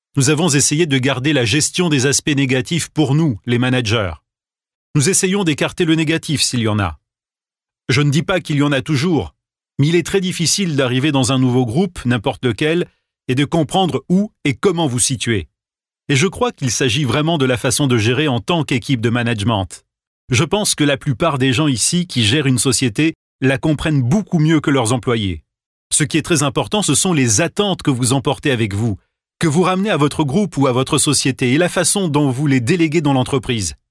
Nous avons essayé de garder la gestion des aspects négatifs pour nous, les managers. Nous essayons d'écarter le négatif s'il y en a. Je ne dis pas qu'il y en a toujours, mais il est très difficile d'arriver dans un nouveau groupe, n'importe lequel, et de comprendre où et comment vous situer. Et je crois qu'il s'agit vraiment de la façon de gérer en tant qu'équipe de management. Je pense que la plupart des gens ici qui gèrent une société la comprennent beaucoup mieux que leurs employés. Ce qui est très important, ce sont les attentes que vous emportez avec vous, que vous ramenez à votre groupe ou à votre société et la façon dont vous les déléguez dans l'entreprise.